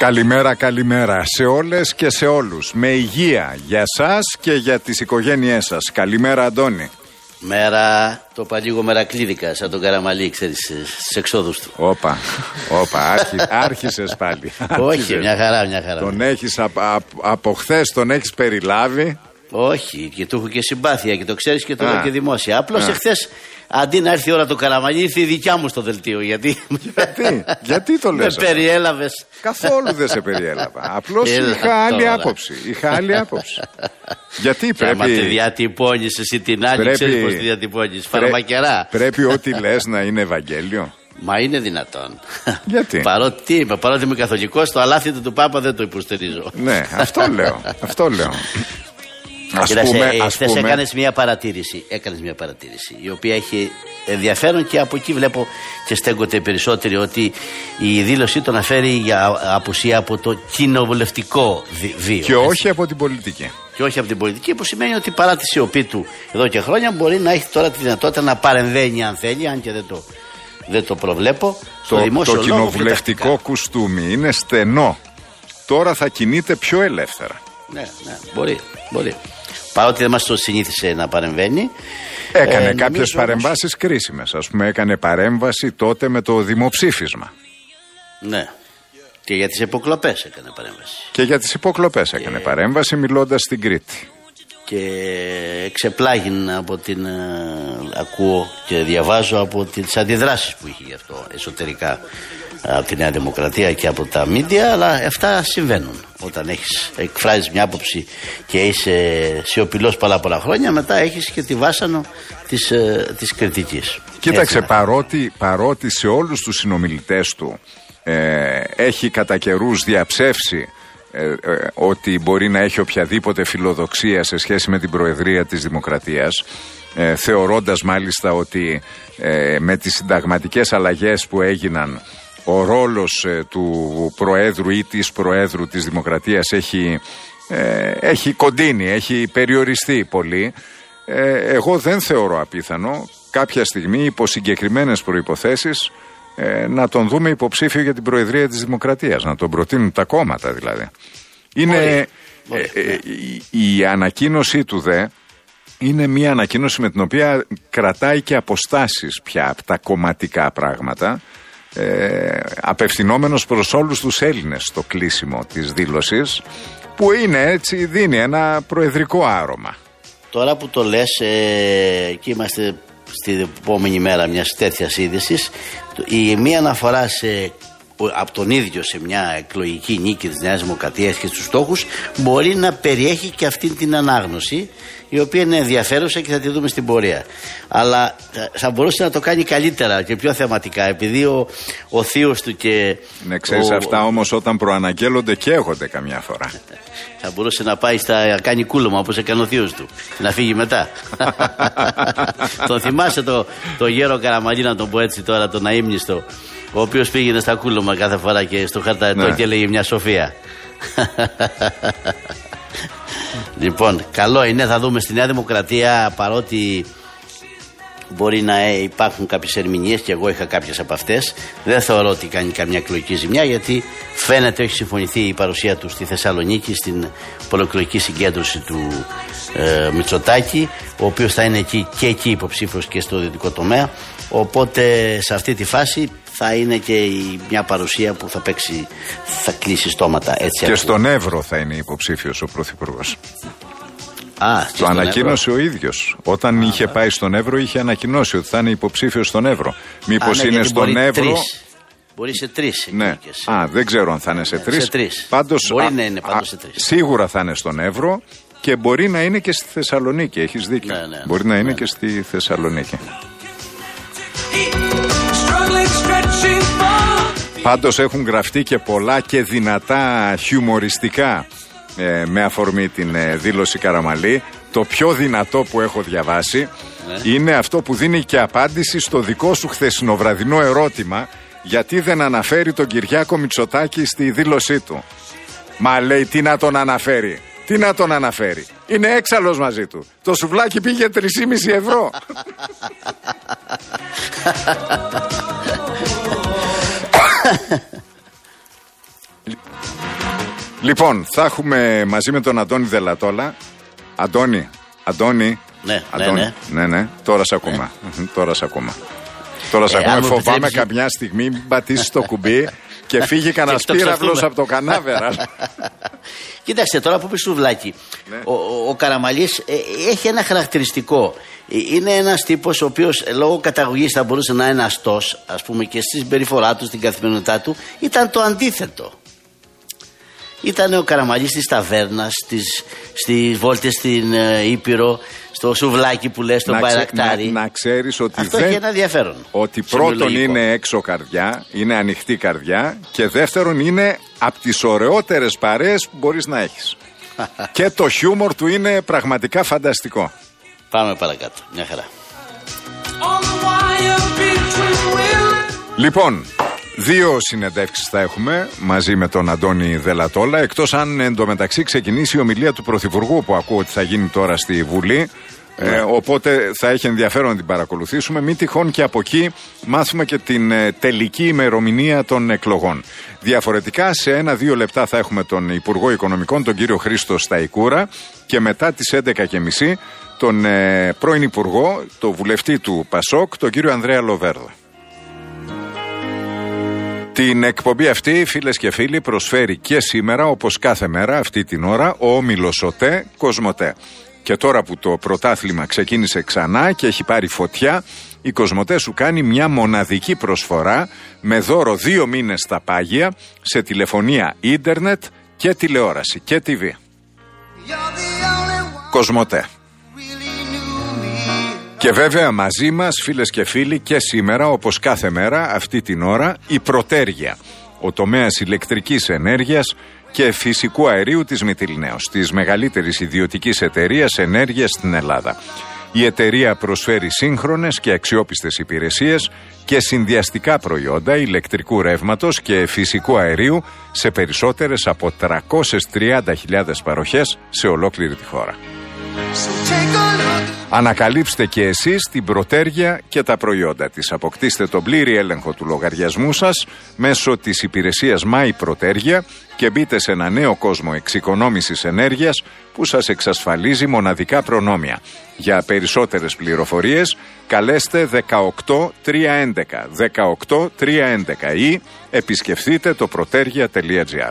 Καλημέρα, καλημέρα σε όλες και σε όλους. Με υγεία για σας και για τις οικογένειές σας. Καλημέρα, Αντώνη. Μέρα, το παλίγο μερακλίδικα, σαν τον Καραμαλή, ξέρεις, στις εξόδους του. Όπα, άρχισες πάλι. Όχι, μια χαρά. Τον έχεις από χθες, τον έχεις περιλάβει. Όχι, και του έχω και συμπάθεια και το ξέρεις και το λέω και δημόσια. Απλώς εχθές, αντί να έρθει η ώρα του Καραμαλή, ήρθε η δικιά μου στο δελτίο. Γιατί το λες? Με περιέλαβες. Καθόλου δεν σε περιέλαβα. Απλώς είχα άλλη άποψη. Γιατί πρέπει. Άμα τη διατυπώνεις εσύ την άλλη, ξέρεις πώς τη διατυπώνεις. Φαρμακερά. Πρέπει ό,τι λες να είναι Ευαγγέλιο. Μα είναι δυνατόν. Γιατί? Παρότι είμαι καθολικός, το αλάθητο του Πάπα δεν το υποστηρίζω. Ναι, αυτό λέω. Χθες έκανες μια παρατήρηση, η οποία έχει ενδιαφέρον και από εκεί βλέπω και στέκονται περισσότεροι, ότι η δήλωσή του αναφέρει για απουσία από το κοινοβουλευτικό βίο. Και όχι από την πολιτική. Και όχι από την πολιτική, που σημαίνει ότι παρά τη σιωπή του εδώ και χρόνια μπορεί να έχει τώρα τη δυνατότητα να παρεμβαίνει αν θέλει, αν και δεν το προβλέπω. Το κοινοβουλευτικό κουστούμι είναι στενό. Τώρα θα κινείται πιο ελεύθερα. Ναι, μπορεί. Παρότι δεν μας το συνήθισε να παρεμβαίνει. Έκανε κάποιες παρεμβάσεις κρίσιμες. Ας πούμε, έκανε παρέμβαση τότε με το δημοψήφισμα. Ναι. Και για τις υποκλοπές έκανε παρέμβαση. Μιλώντας στην Κρήτη. Και εξεπλάγει από την ακούω και διαβάζω από τις αντιδράσεις που είχε γι' αυτό εσωτερικά από τη Νέα Δημοκρατία και από τα μίντια, αλλά αυτά συμβαίνουν. Όταν εκφράζεις μια άποψη και είσαι σιωπηλός πολλά χρόνια, μετά έχεις και τη βάσανο της κριτικής. Κοίταξε, παρότι σε όλους τους συνομιλητές του έχει κατά καιρούς διαψεύσει ότι μπορεί να έχει οποιαδήποτε φιλοδοξία σε σχέση με την Προεδρία της Δημοκρατίας, θεωρώντας μάλιστα ότι με τις συνταγματικές αλλαγές που έγιναν ο ρόλος του Προέδρου ή της Προέδρου της Δημοκρατίας έχει κοντίνει, έχει περιοριστεί πολύ. Εγώ δεν θεωρώ απίθανο κάποια στιγμή υπό συγκεκριμένες προϋποθέσεις να τον δούμε υποψήφιο για την Προεδρία της Δημοκρατίας, να τον προτείνουν τα κόμματα δηλαδή. Η ανακοίνωσή του είναι μια ανακοίνωση με την οποία κρατάει και αποστάσεις πια από τα κομματικά πράγματα, απευθυνόμενος προς όλους τους Έλληνες στο κλείσιμο της δήλωσης, που είναι έτσι, δίνει ένα προεδρικό άρωμα. Τώρα που το λες και είμαστε στην επόμενη μέρα μιας τέτοιας είδησης, η μία αναφορά από τον ίδιο σε μια εκλογική νίκη της Νέας Δημοκρατίας και στους στόχους μπορεί να περιέχει και αυτή την ανάγνωση, η οποία είναι ενδιαφέρουσα και θα τη δούμε στην πορεία. Αλλά θα μπορούσε να το κάνει καλύτερα και πιο θεματικά, επειδή ο θείος του και... Ναι, ξέρεις, αυτά όμως όταν προαναγγέλλονται και έχονται καμιά φορά. Θα μπορούσε να πάει να κάνει κούλωμα όπως έκανε ο θείος του, να φύγει μετά. Τον θυμάσαι το γέρο Καραμαλή, να τον πω έτσι τώρα, τον αείμνηστο, ο οποίος πήγαινε στα κούλωμα κάθε φορά και στο χαρταετό και έλεγε μια σοφία. Λοιπόν, καλό είναι, θα δούμε στη Νέα Δημοκρατία, παρότι μπορεί να υπάρχουν κάποιες ερμηνείες και εγώ είχα κάποιες από αυτές, δεν θεωρώ ότι κάνει καμιά εκλογική ζημιά, γιατί φαίνεται έχει συμφωνηθεί η παρουσία του στη Θεσσαλονίκη στην προεκλογική συγκέντρωση του Μητσοτάκη, ο οποίος θα είναι και εκεί υποψήφιος και στο δυτικό τομέα, οπότε σε αυτή τη φάση θα είναι και μια παρουσία που θα κλείσει στόματα. Έτσι, και στον Εύρο θα είναι υποψήφιος ο Πρωθυπουργός. Το ανακοίνωσε ο ίδιος. Όταν είχε πάει στον Εύρο, είχε ανακοινώσει ότι θα είναι υποψήφιος στον Εύρο. Μήπως είναι στον Εύρο. Μπορεί σε 3. Ναι. Δεν ξέρω αν θα είναι σε 3. Πάντως, μπορεί να είναι πάντως σε 3. Σίγουρα θα είναι στον Εύρο και μπορεί να είναι και στη Θεσσαλονίκη. Έχεις δίκιο. Ναι. Μπορεί να είναι και στη Θεσσαλονίκη. Πάντως έχουν γραφτεί και πολλά και δυνατά χιουμοριστικά με αφορμή την δήλωση Καραμαλή. Το πιο δυνατό που έχω διαβάσει είναι αυτό που δίνει και απάντηση στο δικό σου χθεσινοβραδινό ερώτημα, γιατί δεν αναφέρει τον Κυριάκο Μητσοτάκη στη δήλωσή του. Μα λέει, τι να τον αναφέρει. Είναι έξαλλος μαζί του. Το σουβλάκι πήγε 3,5 ευρώ. Λοιπόν, θα έχουμε μαζί με τον Αντώνη Δελατόλα. Αντώνη. Ναι. Τώρα σε ακούμε. Τώρα σε ακούμε. Φοβάμαι καμιά στιγμή μην πατήσει το κουμπί και φύγει κανένα πύραυλος από το κανάβερα. Κοίταξε τώρα που πει σουβλάκι. Ναι. Ο Καραμαλής έχει ένα χαρακτηριστικό. Είναι ένας τύπος ο οποίος λόγω καταγωγής θα μπορούσε να είναι αστός, ας πούμε, και στη συμπεριφορά του, στην καθημερινότητά του, ήταν το αντίθετο. Ήταν ο Καραμαλής της ταβέρνας, στις βόλτες στην Ήπειρο, στο σουβλάκι που λες, στο Μπαϊρακτάρι. Να ξέρεις ότι αυτό έχει ένα ενδιαφέρον. Ότι πρώτον είναι έξω καρδιά, είναι ανοιχτή καρδιά, και δεύτερον είναι από τις ωραιότερες παρέες που μπορείς να έχεις. Και το χιούμορ του είναι πραγματικά φανταστικό. Πάμε παρακάτω, μια χαρά. Λοιπόν, 2 συνεντεύξεις θα έχουμε μαζί με τον Αντώνη Δελατόλα, εκτός αν εντωμεταξύ ξεκινήσει η ομιλία του Πρωθυπουργού που ακούω ότι θα γίνει τώρα στη Βουλή. Οπότε θα έχει ενδιαφέρον να την παρακολουθήσουμε. Μην τυχόν και από εκεί μάθουμε και την τελική ημερομηνία των εκλογών. Διαφορετικά σε 1-2 λεπτά θα έχουμε τον Υπουργό Οικονομικών, τον κύριο Χρήστο Σταϊκούρα, και μετά τις 11.30 τον πρώην Υπουργό, το βουλευτή του Πασόκ, τον κύριο Ανδρέα Λοβέρδο. Την εκπομπή αυτή, φίλες και φίλοι, προσφέρει και σήμερα, όπως κάθε μέρα αυτή την ώρα, ο όμιλος ΟΤΕ Κοσμοτέ. Και τώρα που το πρωτάθλημα ξεκίνησε ξανά και έχει πάρει φωτιά, η Κοσμοτέ σου κάνει μια μοναδική προσφορά με δώρο 2 μήνες στα πάγια σε τηλεφωνία, ίντερνετ και τηλεόραση και TV. Κοσμοτέ. Και βέβαια μαζί μας, φίλες και φίλοι, και σήμερα όπως κάθε μέρα αυτή την ώρα, η Πρωτέργεια, ο τομέας ηλεκτρικής ενέργειας και φυσικού αερίου της Μυτιληναίος, της μεγαλύτερης ιδιωτικής εταιρείας ενέργειας στην Ελλάδα. Η εταιρεία προσφέρει σύγχρονες και αξιόπιστες υπηρεσίες και συνδυαστικά προϊόντα ηλεκτρικού ρεύματος και φυσικού αερίου σε περισσότερες από 330.000 παροχές σε ολόκληρη τη χώρα. Ανακαλύψτε και εσείς την Πρωτέργεια και τα προϊόντα της. Αποκτήστε τον πλήρη έλεγχο του λογαριασμού σας μέσω της υπηρεσίας My Πρωτέργεια και μπείτε σε ένα νέο κόσμο εξοικονόμησης ενέργειας που σας εξασφαλίζει μοναδικά προνόμια. Για περισσότερες πληροφορίες καλέστε 18311 18311 ή επισκεφθείτε το protergia.gr.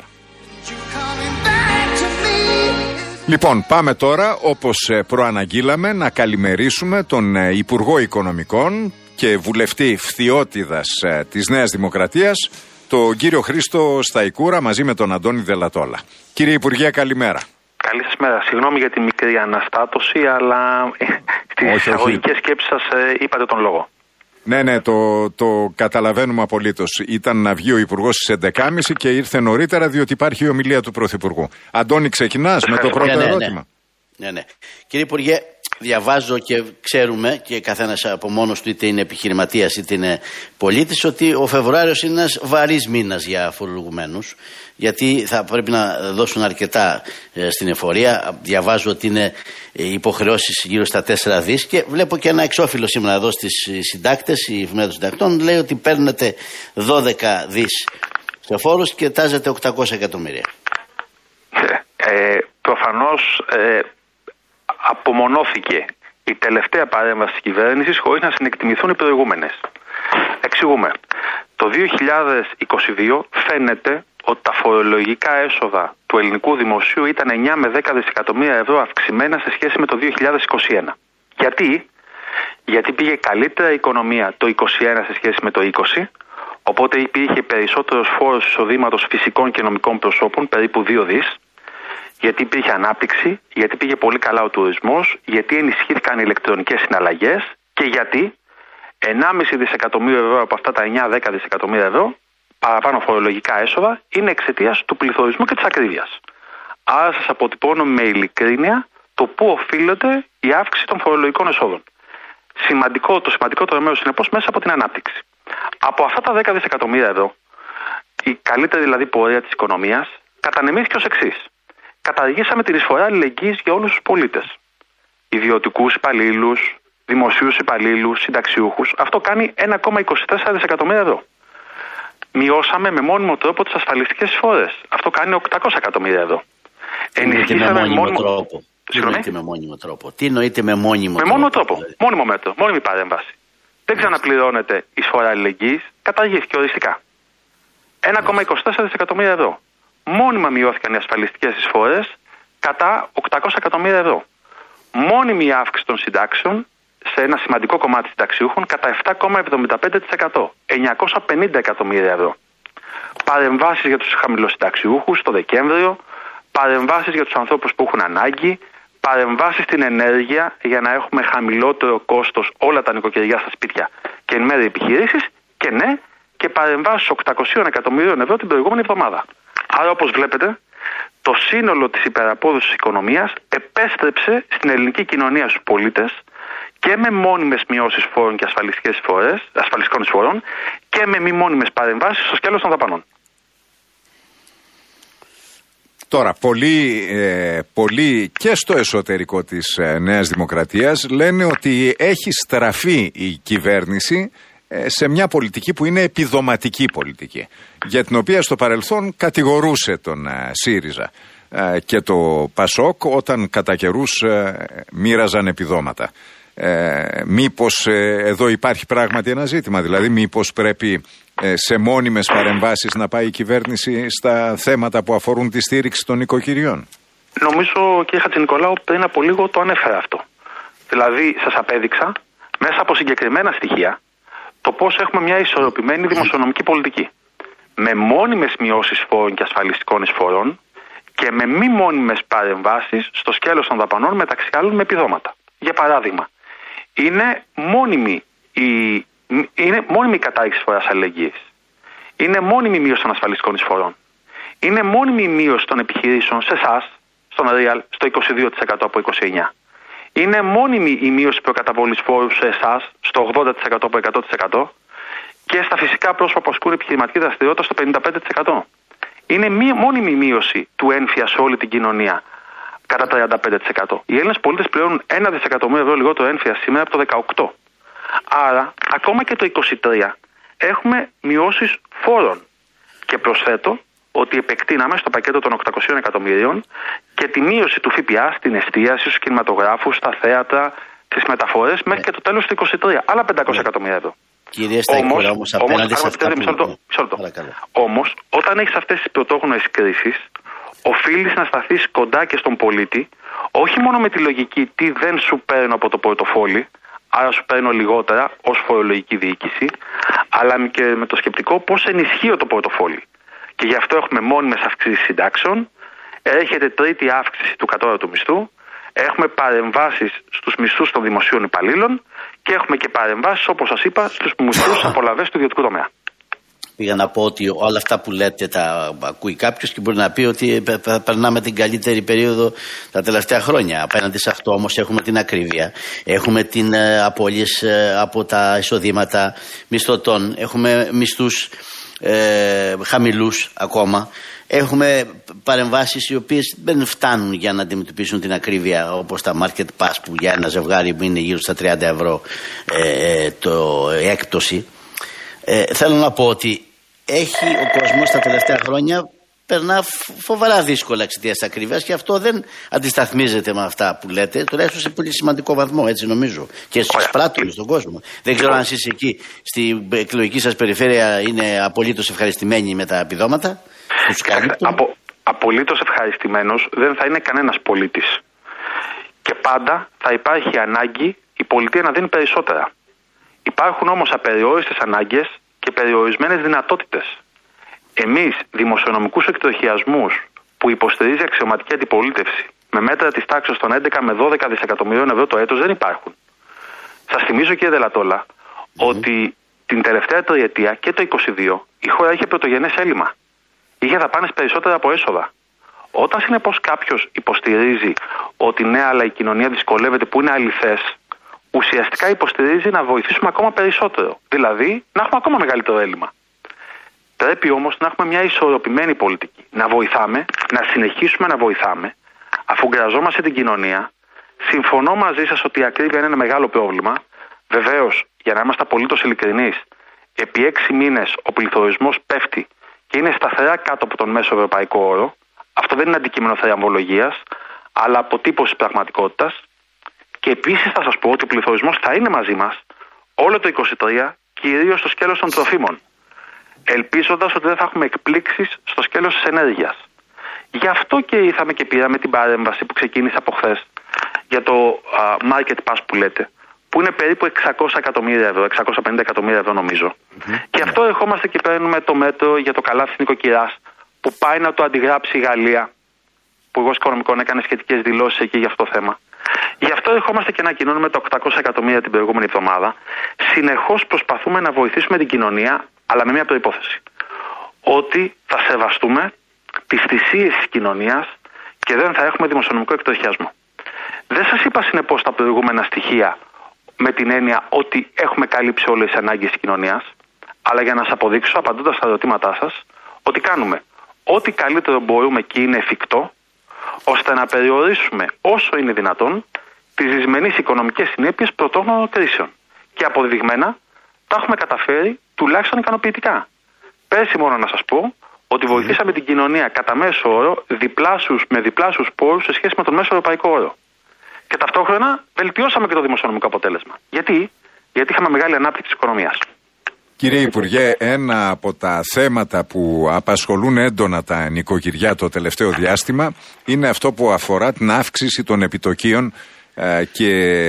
Λοιπόν, πάμε τώρα, όπως προαναγγείλαμε, να καλημερίσουμε τον Υπουργό Οικονομικών και βουλευτή Φθιώτιδας της Νέας Δημοκρατίας, τον κύριο Χρήστο Σταϊκούρα, μαζί με τον Αντώνη Δελατόλα. Κύριε Υπουργέ, καλημέρα. Καλή σας μέρα. Συγγνώμη για τη μικρή αναστάτωση, αλλά στις εισαγωγικές σκέψεις σας είπατε τον λόγο. Ναι, το καταλαβαίνουμε απολύτως. Ήταν να βγει ο Υπουργός στις 11.30 και ήρθε νωρίτερα διότι υπάρχει η ομιλία του Πρωθυπουργού. Αντώνη, ξεκινάς με το πρώτο ερώτημα. Ναι. Κύριε Υπουργέ, διαβάζω και ξέρουμε και καθένας από μόνος του, είτε είναι επιχειρηματίας είτε είναι πολίτης, ότι ο Φεβρουάριος είναι ένας βαρύς μήνας για φορολογουμένους, γιατί θα πρέπει να δώσουν αρκετά στην εφορία. Διαβάζω ότι είναι υποχρεώσεις γύρω στα 4 δις και βλέπω και ένα εξώφυλλο σήμερα εδώ στις συντάκτες, η εφημερίδα των συντακτών λέει ότι παίρνετε 12 δις σε φόρους και τάζετε 800 εκατομμύρια. Προφανώς απομονώθηκε η τελευταία παρέμβαση της κυβέρνησης χωρίς να συνεκτιμηθούν οι προηγούμενες. Εξηγούμε. Το 2022 φαίνεται ότι τα φορολογικά έσοδα του ελληνικού δημοσίου ήταν 9 με 10 δισεκατομμύρια ευρώ αυξημένα σε σχέση με το 2021. Γιατί πήγε καλύτερα η οικονομία το 2021 σε σχέση με το 2020, οπότε υπήρχε περισσότερος φόρος εισοδήματος φυσικών και νομικών προσώπων, περίπου 2 δις, γιατί υπήρχε ανάπτυξη, γιατί πήγε πολύ καλά ο τουρισμός, γιατί ενισχύθηκαν οι ηλεκτρονικές συναλλαγές και γιατί 1,5 δισεκατομμύριο ευρώ από αυτά τα 9-10 δισεκατομμύρια ευρώ παραπάνω φορολογικά έσοδα είναι εξαιτίας του πληθωρισμού και της ακρίβειας. Άρα σας αποτυπώνω με ειλικρίνεια το πού οφείλεται η αύξηση των φορολογικών εσόδων. Το σημαντικότερο μέρος συνεπώς μέσα από την ανάπτυξη. Από αυτά τα 10 δισεκατομμύρια ευρώ, η καλύτερη δηλαδή πορεία της οικονομίας κατανεμήθηκε ως εξής. Καταργήσαμε την εισφορά αλληλεγγύης για όλους τους πολίτες. Ιδιωτικούς υπαλλήλους, δημοσίους υπαλλήλους, συνταξιούχους. Αυτό κάνει 1,24 δισεκατομμύρια ευρώ. μειώσαμε με μόνιμο τρόπο τις ασφαλιστικές εισφορές. Αυτό κάνει 800 εκατομμύρια ευρώ. Ενισχύσαμε με μόνιμο τρόπο. Τι νοείται με μόνιμο τρόπο? Με μόνιμο τρόπο. Δηλαδή. Μόνιμο μέτρο. Μόνιμη παρέμβαση. Δεν ξαναπληρώνεται εισφορά αλληλεγγύης. Καταργήθηκε οριστικά. 1,24 δισεκατομμύρια ευρώ. Μόνιμα μειώθηκαν οι ασφαλιστικές εισφορές κατά 800 εκατομμύρια ευρώ. Μόνιμη αύξηση των συντάξεων σε ένα σημαντικό κομμάτι συνταξιούχων κατά 7,75%. 950 εκατομμύρια ευρώ. Παρεμβάσεις για τους χαμηλοσυνταξιούχους το Δεκέμβριο. Παρεμβάσεις για τους ανθρώπους που έχουν ανάγκη. Παρεμβάσεις στην ενέργεια για να έχουμε χαμηλότερο κόστος όλα τα νοικοκυριά στα σπίτια και εν μέρει επιχειρήσεις. Και ναι, και παρεμβάσεις 800 εκατομμυρίων ευρώ την προηγούμενη εβδομάδα. Άρα, όπως βλέπετε, το σύνολο της υπεραπόδοσης της οικονομίας επέστρεψε στην ελληνική κοινωνία στους πολίτες και με μόνιμες μειώσεις φόρων και ασφαλιστικών εισφορών και με μη μόνιμες παρεμβάσεις στο σκέλος των δαπανών. Τώρα, πολλοί και στο εσωτερικό της Νέας Δημοκρατίας λένε ότι έχει στραφεί η κυβέρνηση σε μια πολιτική που είναι επιδοματική πολιτική, για την οποία στο παρελθόν κατηγορούσε τον ΣΥΡΙΖΑ και το ΠΑΣΟΚ όταν κατά καιρούς μοίραζαν επιδόματα. Μήπως εδώ υπάρχει πράγματι ένα ζήτημα, δηλαδή μήπως πρέπει σε μόνιμες παρεμβάσεις να πάει η κυβέρνηση στα θέματα που αφορούν τη στήριξη των οικοκυριών? Νομίζω, κύριε Χατζηνικολάου, πριν από λίγο το ανέφερα αυτό. Δηλαδή σας απέδειξα μέσα από συγκεκριμένα στοιχεία το πώς έχουμε μια ισορροπημένη δημοσιονομική πολιτική. Με μόνιμες μειώσεις φόρων και ασφαλιστικών εισφορών και με μη μόνιμες παρεμβάσεις στο σκέλος των δαπανών, μεταξύ άλλων με επιδόματα. Για παράδειγμα, είναι μόνιμη η κατάργηση εισφοράς αλληλεγγύης. Είναι μόνιμη η μείωση των ασφαλιστικών εισφορών. Είναι μόνιμη η μείωση των επιχειρήσεων σε εσάς, στον Real, στο 22% από 29%. Είναι μόνιμη η μείωση προκαταβολής φόρου σε εσάς, στο 80% από 100%. Και στα φυσικά πρόσωπα που ασκούν επιχειρηματική δραστηριότητα στο 55%. Είναι μόνιμη η μείωση του ένφια σε όλη την κοινωνία κατά 35%. Οι Έλληνες πολίτες πληρώνουν 1 δισεκατομμύριο ευρώ λιγότερο ένφια σήμερα από το 18. Άρα, ακόμα και το 23 έχουμε μειώσεις φόρων. Και προσθέτω ότι επεκτείναμε στο πακέτο των 800 εκατομμυρίων και τη μείωση του ΦΠΑ στην εστίαση, στους κινηματογράφους, στα θέατρα, στις μεταφορές μέχρι και το τέλος του 23. Άλλα 500 εκατομμύρια ευρώ. Κύριε Σταϊκούρα, όμως απέναντι σε αυτά Όμως, όταν έχεις αυτές τις πρωτόγνωρες κρίσεις, οφείλεις να σταθείς κοντά και στον πολίτη, όχι μόνο με τη λογική τι δεν σου παίρνω από το πορτοφόλι, άρα σου παίρνω λιγότερα ως φορολογική διοίκηση, αλλά και με το σκεπτικό πώς ενισχύω το πορτοφόλι. Και γι' αυτό έχουμε μόνιμες αυξήσεις συντάξεων, έρχεται τρίτη αύξηση του κατώτατου μισθού, έχουμε παρεμβάσεις στους μισθούς των δημοσίων υπαλλήλων και έχουμε και παρεμβάσεις, όπως σας είπα, στους μισθούς απολαβές του ιδιωτικού τομέα. Πήγα να πω ότι όλα αυτά που λέτε τα ακούει κάποιος και μπορεί να πει ότι περνάμε την καλύτερη περίοδο τα τελευταία χρόνια. Απέναντι σε αυτό όμως έχουμε την ακρίβεια, έχουμε την απώλειες από τα εισοδήματα μισθωτών, έχουμε μισθούς χαμηλούς ακόμα. Έχουμε παρεμβάσεις οι οποίες δεν φτάνουν για να αντιμετωπίσουν την ακρίβεια, όπως τα market pass που για ένα ζευγάρι είναι γύρω στα 30 ευρώ το έκπτωση. Θέλω να πω ότι ο κόσμος τα τελευταία χρόνια περνά φοβερά δύσκολα εξαιτίας της ακρίβειας και αυτό δεν αντισταθμίζεται με αυτά που λέτε, τουλάχιστον σε πολύ σημαντικό βαθμό, έτσι νομίζω, και στους πράττους στον κόσμο. Δεν ξέρω αν εσείς εκεί στην εκλογική σας περιφέρεια είναι απολύτως ευχαριστημένοι με τα επιδόματα. Απολύτως ευχαριστημένος δεν θα είναι κανένας πολίτης. Και πάντα θα υπάρχει ανάγκη η πολιτεία να δίνει περισσότερα. Υπάρχουν όμως απεριόριστες ανάγκες και περιορισμένες δυνατότητες. Εμείς δημοσιονομικούς εκτροχιασμούς που υποστηρίζει αξιωματική αντιπολίτευση με μέτρα της τάξης των 11 με 12 δισεκατομμυρίων ευρώ το έτος δεν υπάρχουν. Σας θυμίζω, κύριε Δελατόλα, ότι την τελευταία τριετία και το 22 η χώρα είχε πρωτογενές έλλειμμα. Είχε δαπάνες περισσότερα από έσοδα. Όταν συνεπώς κάποιος υποστηρίζει ότι ναι, αλλά η κοινωνία δυσκολεύεται, που είναι αληθές, ουσιαστικά υποστηρίζει να βοηθήσουμε ακόμα περισσότερο. Δηλαδή να έχουμε ακόμα μεγαλύτερο έλλειμμα. Πρέπει όμως να έχουμε μια ισορροπημένη πολιτική. Να βοηθάμε, να συνεχίσουμε να βοηθάμε, αφού γκραζόμαστε την κοινωνία. Συμφωνώ μαζί σας ότι η ακρίβεια είναι ένα μεγάλο πρόβλημα. Βεβαίως, για να είμαστε απολύτως ειλικρινείς, επί 6 μήνες ο πληθωρισμός πέφτει και είναι σταθερά κάτω από τον μέσο ευρωπαϊκό όρο, αυτό δεν είναι αντικείμενο θεαμβολογίας, αλλά αποτύπωση πραγματικότητας. Και επίσης θα σας πω ότι ο πληθωρισμός θα είναι μαζί μας όλο το 2023, κυρίως στο σκέλος των τροφίμων, ελπίζοντας ότι δεν θα έχουμε εκπλήξεις στο σκέλος της ενέργειας. Γι' αυτό και ήρθαμε και πήραμε την παρέμβαση που ξεκίνησε από χθες για το market pass που λέτε, που είναι περίπου 600 εκατομμύρια ευρώ, 650 εκατομμύρια ευρώ νομίζω. Και αυτό ερχόμαστε και παίρνουμε το μέτρο για το καλάθι της νοικοκυράς, που πάει να το αντιγράψει η Γαλλία. Ο Υπουργός Οικονομικών έκανε σχετικές δηλώσεις εκεί για αυτό το θέμα. Γι' αυτό ερχόμαστε και ανακοινώνουμε τα 800 εκατομμύρια την προηγούμενη εβδομάδα. Συνεχώς προσπαθούμε να βοηθήσουμε την κοινωνία, αλλά με μια προϋπόθεση. Ότι θα σεβαστούμε τις θυσίες της κοινωνίας και δεν θα έχουμε δημοσιονομικό εκτροχιασμό. Δεν σας είπα συνεπώς τα προηγούμενα στοιχεία με την έννοια ότι έχουμε καλύψει όλες τις ανάγκες της κοινωνίας, αλλά για να σας αποδείξω, απαντώντας στα ερωτήματά σας, ότι κάνουμε ό,τι καλύτερο μπορούμε και είναι εφικτό, ώστε να περιορίσουμε όσο είναι δυνατόν τις δυσμενείς οικονομικές συνέπειες πρωτόγνωρων κρίσεων. Και αποδεδειγμένα τα έχουμε καταφέρει τουλάχιστον ικανοποιητικά. Πέρσι μόνο να σας πω ότι βοηθήσαμε την κοινωνία κατά μέσο όρο με διπλάσιους πόρους σε σχέση με τον μέσο ευρωπαϊκό όρο. Και ταυτόχρονα βελτιώσαμε και το δημοσιονομικό αποτέλεσμα. Γιατί είχαμε μεγάλη ανάπτυξη της οικονομίας. Κύριε Υπουργέ, ένα από τα θέματα που απασχολούν έντονα τα νοικοκυριά το τελευταίο διάστημα είναι αυτό που αφορά την αύξηση των επιτοκίων και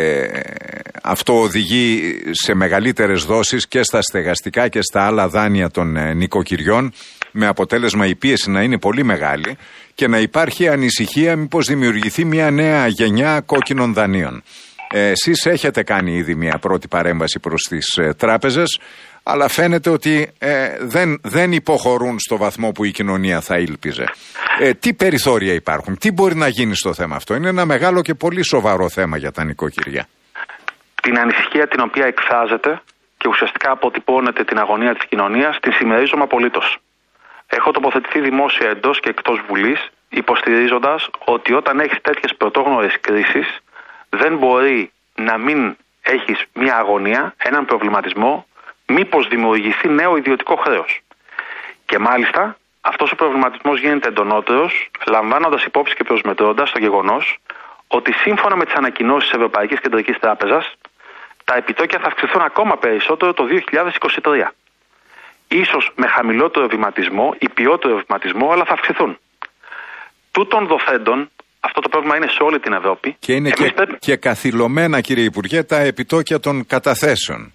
αυτό οδηγεί σε μεγαλύτερες δόσεις και στα στεγαστικά και στα άλλα δάνεια των νοικοκυριών, με αποτέλεσμα η πίεση να είναι πολύ μεγάλη και να υπάρχει ανησυχία μήπως δημιουργηθεί μια νέα γενιά κόκκινων δανείων. Εσείς έχετε κάνει ήδη μια πρώτη παρέμβαση προς τις τράπεζες, αλλά φαίνεται ότι δεν υποχωρούν στο βαθμό που η κοινωνία θα ήλπιζε. Τι περιθώρια υπάρχουν, τι μπορεί να γίνει στο θέμα αυτό? Είναι ένα μεγάλο και πολύ σοβαρό θέμα για τα νοικοκυριά. Την ανησυχία την οποία εκφράζεται και ουσιαστικά αποτυπώνεται την αγωνία της κοινωνίας, την συμμερίζομαι απολύτως. Έχω τοποθετηθεί δημόσια εντός και εκτός Βουλής, υποστηρίζοντας ότι όταν έχεις τέτοιες πρωτόγνωρες κρίσεις, δεν μπορεί να μην έχεις μια αγωνία, έναν προβληματισμό, μήπως δημιουργηθεί νέο ιδιωτικό χρέος. Και μάλιστα αυτός ο προβληματισμός γίνεται εντονότερος, λαμβάνοντας υπόψη και προσμετρώντας το γεγονός ότι σύμφωνα με τις ανακοινώσεις της Ευρωπαϊκής Κεντρικής Τράπεζας, τα επιτόκια θα αυξηθούν ακόμα περισσότερο το 2023. Ίσως με χαμηλότερο βηματισμό ή ποιότερο βηματισμό, αλλά θα αυξηθούν. Τούτων δοθέντων, αυτό το πρόβλημα είναι σε όλη την Ευρώπη. Και είναι και καθυλωμένα, κύριε Υπουργέ, τα επιτόκια των καταθέσεων.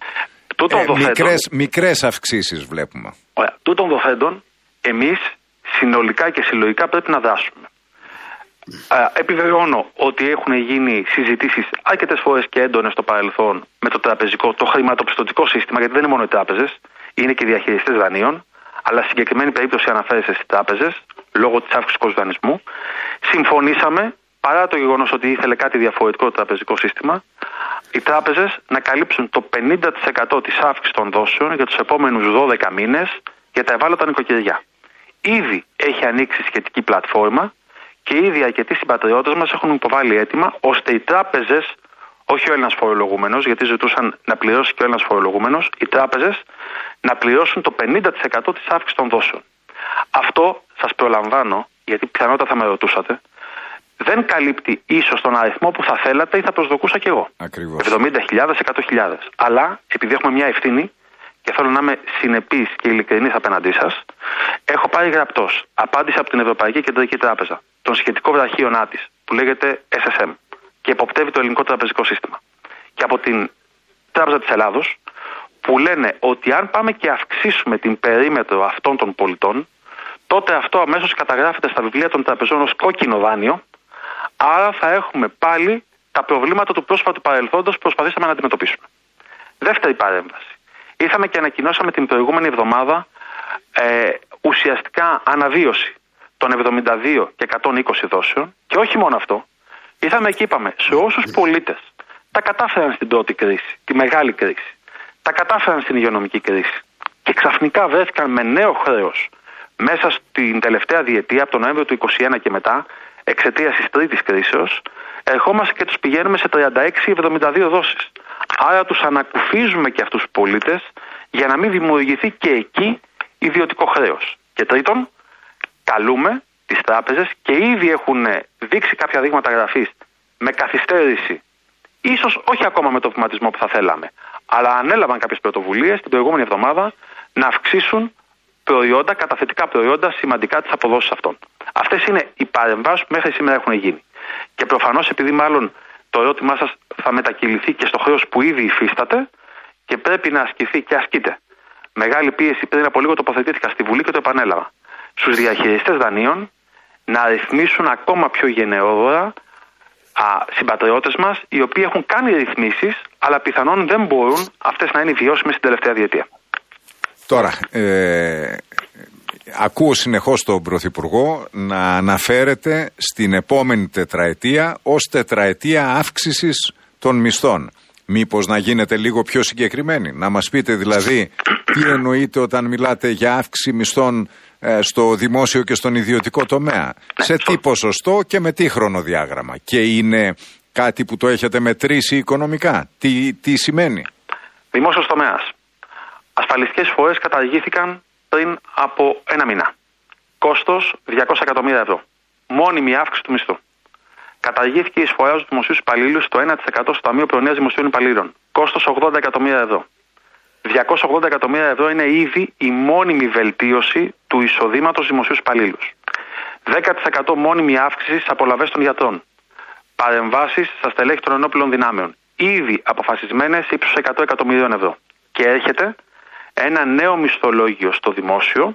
Μικρές αυξήσεις βλέπουμε. Ωραία. Τούτων δοθέντων, εμείς συνολικά και συλλογικά πρέπει να δράσουμε. Επιβεβαιώνω ότι έχουν γίνει συζητήσεις αρκετές φορές και έντονες στο παρελθόν με το τραπεζικό, το χρηματοπιστωτικό σύστημα, γιατί δεν είναι μόνο οι τράπεζες, είναι και οι διαχειριστές δανείων, αλλά συγκεκριμένη περίπτωση αναφέρεται στις τράπεζες λόγω της αύξησης του δανεισμού. Συμφωνήσαμε, παρά το γεγονός ότι ήθελε κάτι διαφορετικό το τραπεζικό σύστημα, οι τράπεζες να καλύψουν το 50% της αύξησης των δόσεων για τους επόμενους 12 μήνες για τα ευάλωτα νοικοκυριά. Ήδη έχει ανοίξει σχετική πλατφόρμα και ήδη αρκετοί συμπατριώτες μας έχουν υποβάλει αίτημα ώστε οι τράπεζες, όχι ο Έλληνας φορολογούμενος, γιατί ζητούσαν να πληρώσει και ο Έλληνας φορολογούμενος, οι τράπεζες να πληρώσουν το 50% της αύξησης των δόσεων. Αυτό σας προλαμβάνω, γιατί πιθανότατα θα με ρωτούσατε, δεν καλύπτει ίσως τον αριθμό που θα θέλατε ή θα προσδοκούσα κι εγώ. Ακριβώς. 70.000, 100.000. Αλλά επειδή έχουμε μια ευθύνη και θέλω να είμαι συνεπής και ειλικρινής απέναντί σας, έχω πάρει γραπτός απάντηση από την Ευρωπαϊκή Κεντρική Τράπεζα, τον σχετικό βραχίωνά της, που λέγεται SSM και εποπτεύει το ελληνικό τραπεζικό σύστημα. Και από την Τράπεζα της Ελλάδος, που λένε ότι αν πάμε και αυξήσουμε την περίμετρο αυτών των πολιτών, τότε αυτό αμέσως καταγράφεται στα βιβλία των τραπεζών ως κόκκινο δάνειο. Άρα θα έχουμε πάλι τα προβλήματα του πρόσφατου παρελθόντος που προσπαθήσαμε να αντιμετωπίσουμε. Δεύτερη παρέμβαση. Ήρθαμε και ανακοινώσαμε την προηγούμενη εβδομάδα ουσιαστικά αναβίωση των 72 και 120 δόσεων. Και όχι μόνο αυτό. Ήρθαμε και είπαμε σε όσους πολίτες τα κατάφεραν στην πρώτη κρίση, τη μεγάλη κρίση, τα κατάφεραν στην υγειονομική κρίση και ξαφνικά βρέθηκαν με νέο χρέος μέσα στην τελευταία διετία, από τον Νοέμβριο του 2021 και μετά, εξαιτίας της τρίτης κρίσεως, ερχόμαστε και τους πηγαίνουμε σε 36-72 δόσεις. Άρα τους ανακουφίζουμε και αυτούς τους πολίτες για να μην δημιουργηθεί και εκεί ιδιωτικό χρέος. Και τρίτον, καλούμε τις τράπεζες, και ήδη έχουν δείξει κάποια δείγματα γραφής με καθυστέρηση, ίσως όχι ακόμα με το βηματισμό που θα θέλαμε, αλλά ανέλαβαν κάποιες πρωτοβουλίες την προηγούμενη εβδομάδα να αυξήσουν προϊόντα, καταθετικά προϊόντα, σημαντικά τις αποδόσεις αυτών. Αυτές είναι οι παρεμβάσεις που μέχρι σήμερα έχουν γίνει. Και προφανώς, επειδή μάλλον το ερώτημά σας θα μετακυληθεί και στο χρέος που ήδη υφίσταται και πρέπει να ασκηθεί και ασκείται μεγάλη πίεση, πριν από λίγο τοποθετήθηκα στη Βουλή και το επανέλαβα, στους διαχειριστές δανείων να ρυθμίσουν ακόμα πιο γενναιόδωρα συμπατριώτες μας, οι οποίοι έχουν κάνει ρυθμίσεις, αλλά πιθανόν δεν μπορούν αυτές να είναι βιώσιμες στην τελευταία διετία. Τώρα, ακούω συνεχώς τον Πρωθυπουργό να αναφέρεται στην επόμενη τετραετία ως τετραετία αύξησης των μισθών. Μήπως να γίνετε λίγο πιο συγκεκριμένοι, να μας πείτε δηλαδή τι εννοείτε όταν μιλάτε για αύξηση μισθών στο δημόσιο και στον ιδιωτικό τομέα, σε τι ποσοστό και με τι χρονοδιάγραμμα, και είναι κάτι που το έχετε μετρήσει οικονομικά, τι σημαίνει? Δημόσιος τομέας. Ασφαλιστικές εισφορές καταργήθηκαν πριν από ένα μήνα. Κόστος 200 εκατομμύρια ευρώ. Μόνιμη αύξηση του μισθού. Καταργήθηκε η εισφορά στους δημοσίους υπαλλήλους στο 1% στο Ταμείο Προνοιάς Δημοσίων Υπαλλήλων. Κόστος 80 εκατομμύρια ευρώ. 280 εκατομμύρια ευρώ είναι ήδη η μόνιμη βελτίωση του εισοδήματος δημοσίους υπαλλήλους. 10% μόνιμη αύξηση στις απολαβές των γιατρών. Παρεμβάσεις στα στελέχη των ενόπλων δυνάμεων. Ήδη αποφασισμένες ύψους 100 εκατομμυρίων ευρώ. Και έρχεται ένα νέο μισθολόγιο στο δημόσιο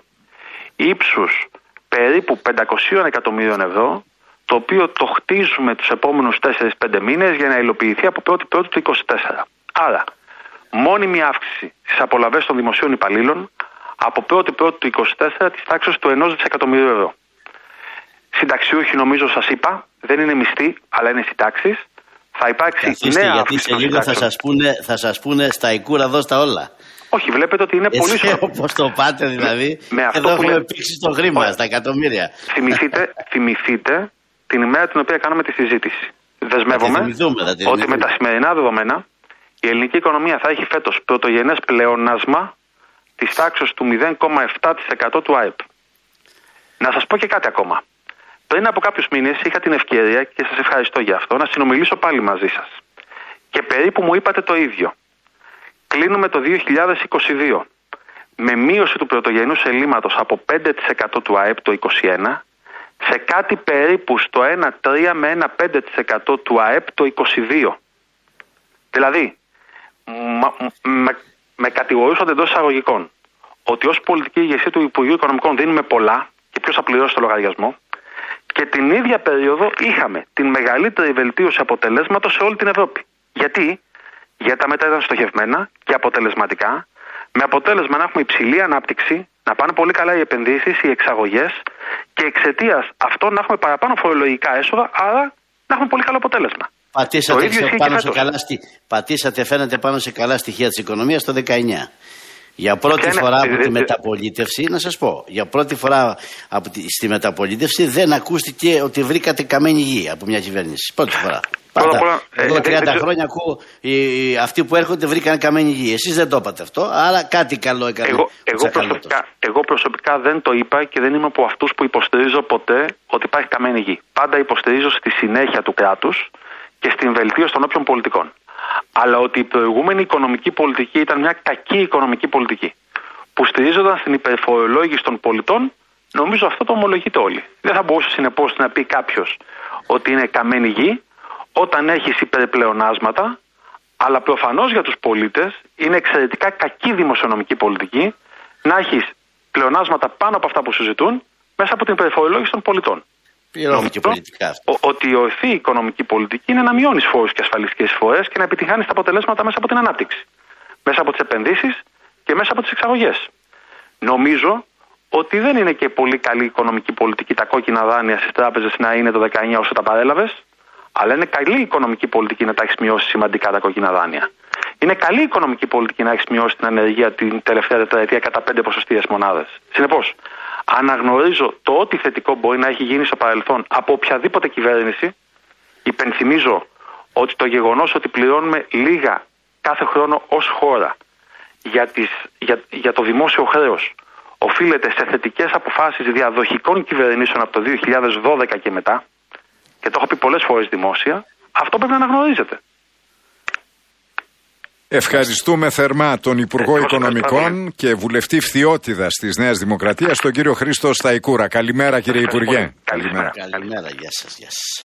ύψους περίπου 500 εκατομμυρίων ευρώ, το οποίο το χτίζουμε τους επόμενους 4-5 μήνες για να υλοποιηθεί από 1η του 2024. Άρα, μόνιμη αύξηση στις απολαβές των δημοσίων υπαλλήλων από 1η του 2024 της τάξης του 1 δισεκατομμυρίου ευρώ. Συνταξιούχοι, νομίζω σας είπα, δεν είναι μισθοί, αλλά είναι συντάξεις. Θα υπάρξει νέα γιατί αύξηση. σε λίγο θα σας πούνε στα οικούρα δώστα όλα. Όχι, βλέπετε ότι είναι πολύ σωστό. Όπως το πάτε δηλαδή, εδώ έχουμε πήξει στο χρήμα, στα εκατομμύρια. Θυμηθείτε την ημέρα την οποία κάναμε τη συζήτηση. Δεσμεύομαι ότι με τα σημερινά δεδομένα η ελληνική οικονομία θα έχει φέτος πρωτογενές πλεόνασμα της τάξης του 0,7% του ΑΕΠ. Να σας πω και κάτι ακόμα. Πριν από κάποιους μήνες είχα την ευκαιρία, και σας ευχαριστώ για αυτό, να συνομιλήσω πάλι μαζί σας. Και περίπου μου είπατε το ίδιο. Κλείνουμε το 2022 με μείωση του πρωτογενούς ελλείμματος από 5% του ΑΕΠ το 2021 σε κάτι περίπου στο 1,3 με 1,5% του ΑΕΠ το 2022. Δηλαδή, με κατηγορούσατε εντός εισαγωγικών ότι ως πολιτική ηγεσία του Υπουργείου Οικονομικών δίνουμε πολλά και ποιος θα πληρώσει το λογαριασμό, και την ίδια περίοδο είχαμε την μεγαλύτερη βελτίωση αποτελέσματος σε όλη την Ευρώπη. Γιατί τα μέτρα ήταν στοχευμένα και αποτελεσματικά, με αποτέλεσμα να έχουμε υψηλή ανάπτυξη, να πάνε πολύ καλά οι επενδύσεις, οι εξαγωγές, και εξαιτίας αυτών να έχουμε παραπάνω φορολογικά έσοδα, άρα να έχουμε πολύ καλό αποτέλεσμα. Πατήσατε φαίνεται πάνω σε καλά στοιχεία της οικονομίας το 19. Για πρώτη φορά από τη μεταπολίτευση, να σας πω, για πρώτη φορά στη μεταπολίτευση δεν ακούστηκε ότι βρήκατε καμένη γη από μια κυβέρνηση. Πρώτη φορά. Πάντα. Εγώ 30 χρόνια ακούω αυτοί που έρχονται βρήκαν καμένη γη. Εσείς δεν το είπατε αυτό, άρα κάτι καλό έκανε. Εγώ προσωπικά δεν το είπα και δεν είμαι από αυτούς που υποστηρίζω ποτέ ότι υπάρχει καμένη γη. Πάντα υποστηρίζω στη συνέχεια του κράτους και στην βελτίωση των όποιων πολιτικών. Αλλά ότι η προηγούμενη οικονομική πολιτική ήταν μια κακή οικονομική πολιτική που στηρίζονταν στην υπερφορολόγηση των πολιτών, νομίζω αυτό το ομολογείτε όλοι. Δεν θα μπορούσε συνεπώς να πει κάποιος ότι είναι καμένη γη όταν έχεις υπερπλεονάσματα, αλλά προφανώς για τους πολίτες είναι εξαιρετικά κακή δημοσιονομική πολιτική να έχεις πλεονάσματα πάνω από αυτά που συζητούν μέσα από την υπερφορολόγηση των πολιτών. Ότι η ορθή οικονομική πολιτική είναι να μειώνεις φόρους και ασφαλιστικές εισφορές και να επιτυχάνεις τα αποτελέσματα μέσα από την ανάπτυξη, μέσα από τις επενδύσεις και μέσα από τις εξαγωγές. Νομίζω ότι δεν είναι και πολύ καλή οικονομική πολιτική τα κόκκινα δάνεια στις τράπεζες να είναι το 19 όσο τα παρέλαβες, αλλά είναι καλή οικονομική πολιτική να τα έχεις μειώσει σημαντικά τα κόκκινα δάνεια. Είναι καλή οικονομική πολιτική να έχεις μειώσει την ανεργία την τελευταία τετραετία κατά 5 ποσοστίες μονάδες. Συνεπώς, αναγνωρίζω το ό,τι θετικό μπορεί να έχει γίνει στο παρελθόν από οποιαδήποτε κυβέρνηση. Υπενθυμίζω ότι το γεγονός ότι πληρώνουμε λίγα κάθε χρόνο ως χώρα για το δημόσιο χρέος οφείλεται σε θετικές αποφάσεις διαδοχικών κυβερνήσεων από το 2012 και μετά, και το έχω πει πολλές φορές δημόσια, αυτό πρέπει να αναγνωρίζεται. Ευχαριστούμε θερμά τον Υπουργό Οικονομικών και Βουλευτή Φθιώτιδας της Νέας Δημοκρατίας, τον κύριο Χρήστο Σταϊκούρα. Καλημέρα, κύριε Υπουργέ. Καλημέρα, γεια σας.